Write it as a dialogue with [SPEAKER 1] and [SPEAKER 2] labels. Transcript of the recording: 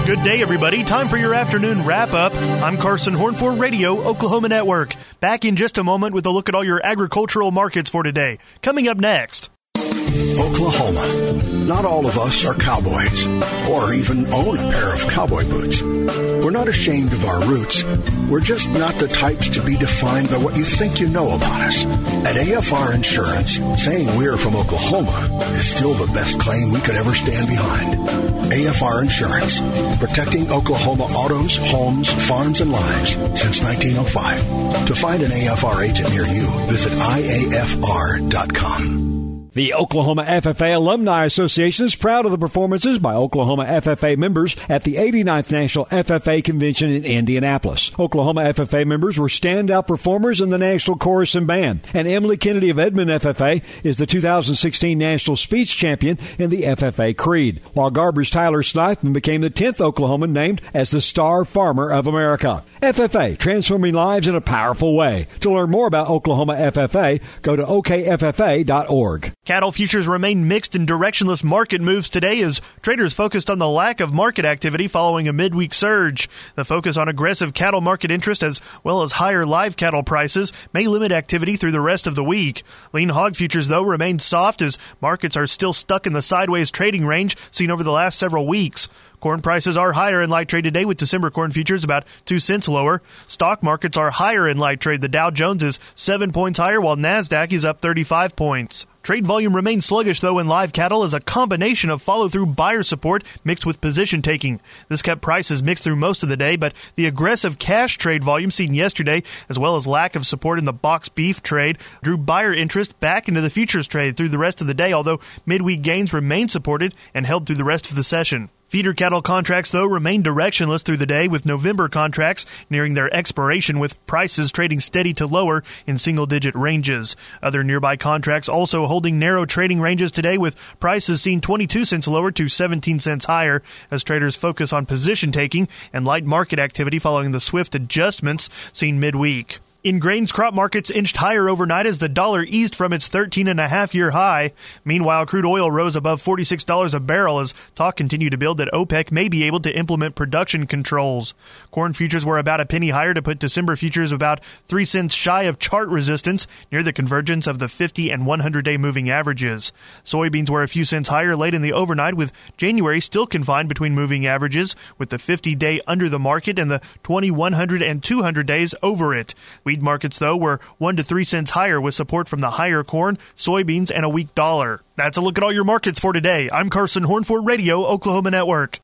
[SPEAKER 1] Good day, everybody. Time for your afternoon wrap-up. I'm Carson Horn for Radio Oklahoma Network. Back in just a moment with a look at all your agricultural markets for today. Coming up next.
[SPEAKER 2] Oklahoma. Not all of us are cowboys or even own a pair of cowboy boots. We're not ashamed of our roots. We're just not the types to be defined by what you think you know about us. At AFR Insurance, saying we're from Oklahoma is still the best claim we could ever stand behind. AFR Insurance, protecting Oklahoma autos, homes, farms, and lives since 1905. To find an AFR agent near you, visit iafr.com.
[SPEAKER 3] The Oklahoma FFA Alumni Association is proud of the performances by Oklahoma FFA members at the 89th National FFA Convention in Indianapolis. Oklahoma FFA members were standout performers in the National Chorus and Band, and Emily Kennedy of Edmond FFA is the 2016 National Speech Champion in the FFA Creed, while Garber's Tyler Snythman became the 10th Oklahoman named as the Star Farmer of America. FFA, transforming lives in a powerful way. To learn more about Oklahoma FFA, go to okffa.org.
[SPEAKER 1] Cattle futures remain mixed and directionless market moves today as traders focused on the lack of market activity following a midweek surge. The focus on aggressive cattle market interest as well as higher live cattle prices may limit activity through the rest of the week. Lean hog futures, though, remain soft as markets are still stuck in the sideways trading range seen over the last several weeks. Corn prices are higher in light trade today with December corn futures about 2 cents lower. Stock markets are higher in light trade. The Dow Jones is 7 points higher while NASDAQ is up 35 points. Trade volume remains sluggish, though, in live cattle as a combination of follow-through buyer support mixed with position taking. This kept prices mixed through most of the day, but the aggressive cash trade volume seen yesterday, as well as lack of support in the box beef trade, drew buyer interest back into the futures trade through the rest of the day, although midweek gains remained supported and held through the rest of the session. Feeder cattle contracts, though, remain directionless through the day, with November contracts nearing their expiration, with prices trading steady to lower in single-digit ranges. Other nearby contracts also holding narrow trading ranges today, with prices seen 22 cents lower to 17 cents higher as traders focus on position taking and light market activity following the swift adjustments seen midweek. In grains, crop markets inched higher overnight as the dollar eased from its 13.5-year high. Meanwhile, crude oil rose above $46 a barrel as talk continued to build that OPEC may be able to implement production controls. Corn futures were about a penny higher to put December futures about 3 cents shy of chart resistance near the convergence of the 50 and 100-day moving averages. Soybeans were a few cents higher late in the overnight, with January still confined between moving averages, with the 50-day under the market and the 20, 100, and 200 days over it. Wheat markets, though, were 1 to 3 cents higher with support from the higher corn, soybeans, and a weak dollar. That's a look at all your markets for today. I'm Carson Horn for Radio Oklahoma Network.